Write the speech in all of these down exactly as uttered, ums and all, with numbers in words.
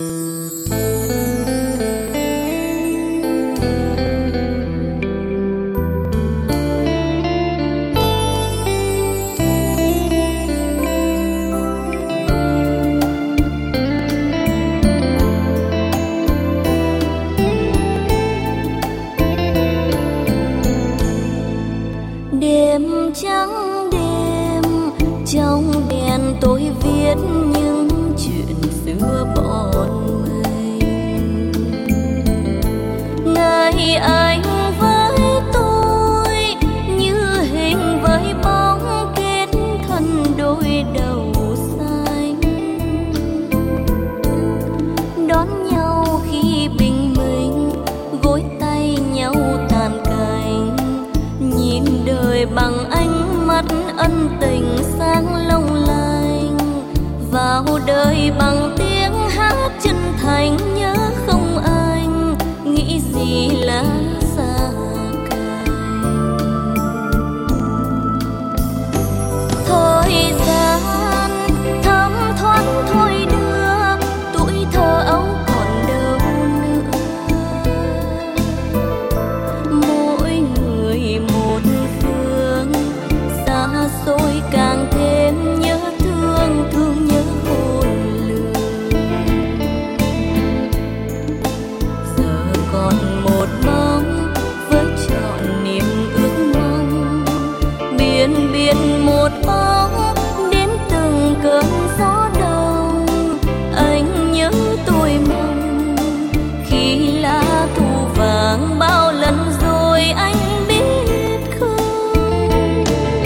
Đêm trắng đêm trong đèn tôi viết những chuyện xưa bọn mình. Ngày anh với tôi như hình với bóng kết thân đôi đầu xanh, đón nhau khi bình minh, gối tay nhau tàn cành, nhìn đời bằng ánh mắt ân tình sáng long lanh, vào đời bằng tiếng hát chân thành. Nhớ không anh nghĩ gì là xa cách, thời gian thấm thoáng thôi đưa tuổi thơ ấu còn đâu nữa. Mỗi người một phương, xa xôi càng thêm nhớ thương, thương nhớ khôn lường. Giờ còn một bóng với trọn niềm ước mong, biển biển một bóng đến từng cơn gió đông. Anh nhớ tôi mong khi lá thu vàng bao lần rồi, anh biết không?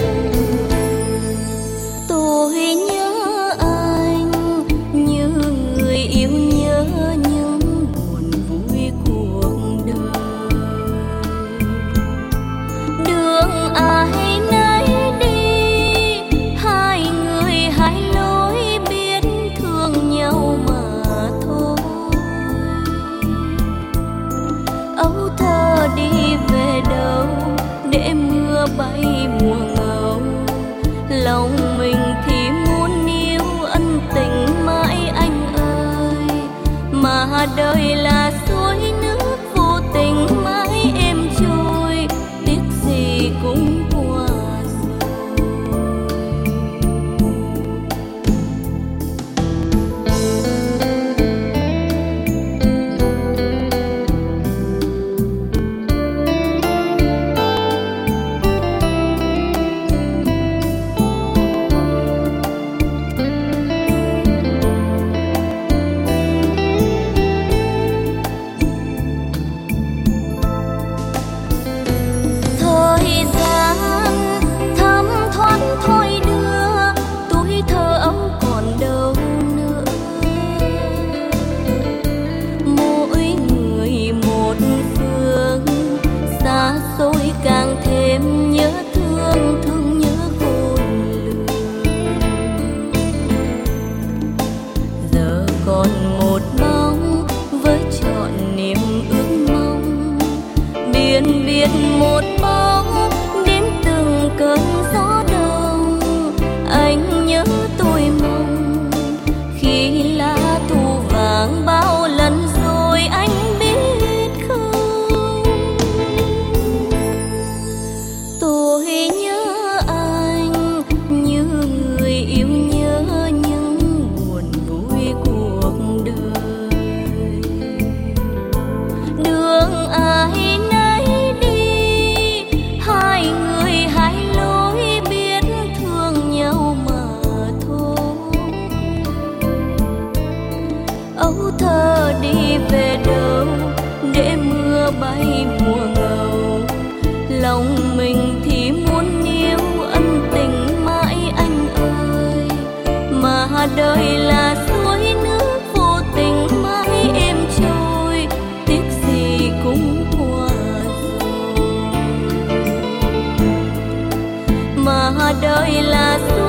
Tôi nhớ anh như người yêu nhớ những buồn vui cuộc đời. Đường ai nấy đi, hai người hai lối, biết thương nhau mà thôi. Âu thơ đi về đâu để mưa bay mùa ngâu, lòng mình thì muốn níu ân tình mãi anh ơi. Mà đời là suối nước vô tình mãi êm trôi, tiếc gì cũng qua thời gian thấm thoáng thôi đưa tuổi thơ ấu còn đâu nữa. Mỗi người một phương, xa xôi càng thêm nhớ thương, thương nhớ khôn lường. Giờ còn một bóng với trọn niềm ước mong, biển biển một bóng đến từng cơn gió đông. Anh nhớ tôi mong khi lá thu vàng bao lần rồi, anh biết không? Tôi nhớ anh như người yêu nhớ những buồn vui cuộc đời. Đường ai nấy đi, hai người hai lối, biết thương nhau mà thôi. Âu thơ đi về đâu để mưa bay mùa ngâu, lòng mình thì muốn níu ân tình mãi anh ơi. Mà đời là suối nước vô tình mãi êm trôi, tiếc gì cũng qua rồi. Mà đời là suối